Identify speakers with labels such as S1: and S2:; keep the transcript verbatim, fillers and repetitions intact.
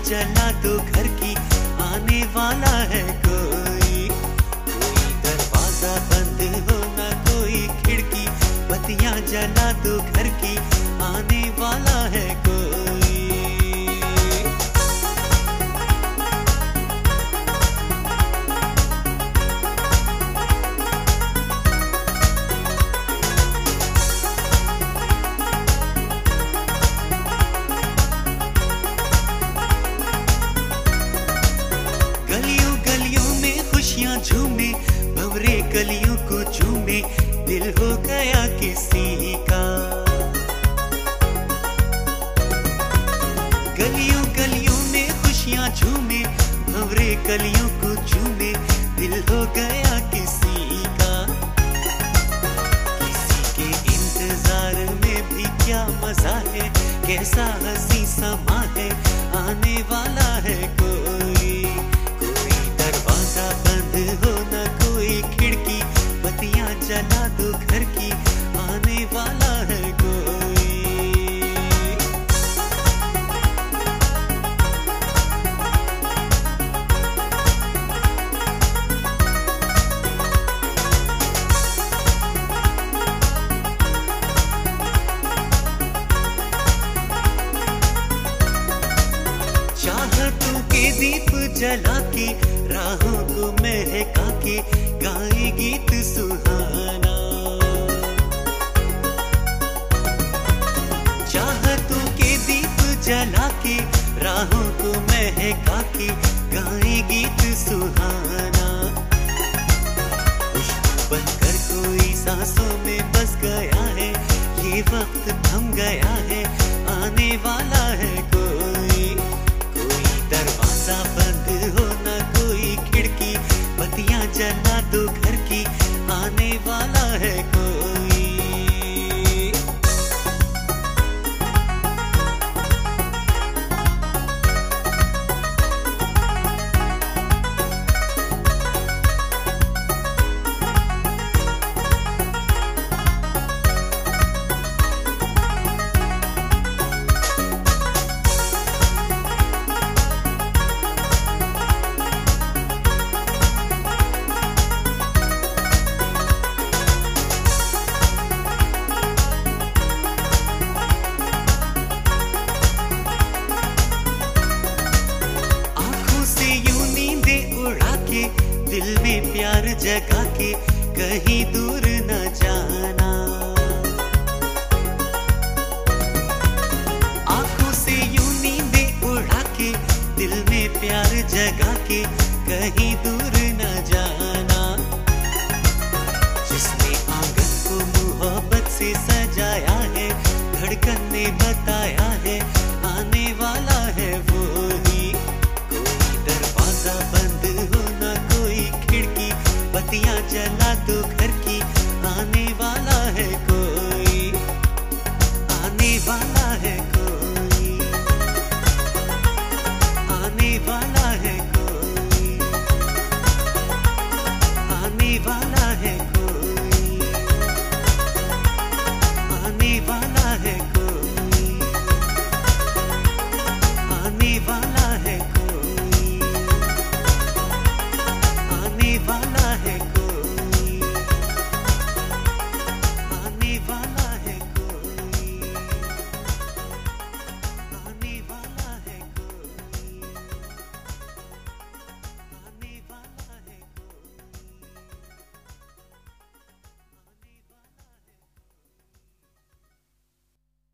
S1: जला दो घर की, आने वाला है कोई। कोई दरवाजा बंद हो ना कोई खिड़की, बत्तियां जला दो घर की, आने वाला है कोई। गलियों गलियों में खुशियां झूमे, भंवरे गलियों को झूमे, दिल हो गया किसी का। गलियों गलियों में खुशियां झूमे, भंवरे गलियों को झूमे, दिल हो गया किसी का। किसी के इंतजार में भी क्या मजा है, कैसा हंसी समा है, आने वाला है कोई। कोई दरवाजा बंद हो ना कोई खिड़की, बत्तियां जला दो घर की, आने वाला है कोई। चाहतों के दीप जला के, राहों को महका के, गाए गीत सुहाना। चाहतों के दीप जला के, राहों को महका के, गाए गीत सुहाना। खुशबू बनकर कोई सांसों में बस गया है, ये वक्त थम गया है, आने वाला है कोई। कोई दरवाजा बंद हो ना कोई खिड़की, बत्तियां जला दो घर की, आने वाला है कोई। दिल में प्यार जगा के, कहीं दूर न जाना। आंखों से यूं नींदें उड़ा के, दिल में प्यार जगा के, कहीं दूर न जाना। जिसने आंगन को मोहब्बत से सजाया है, धड़कन ने बताया है,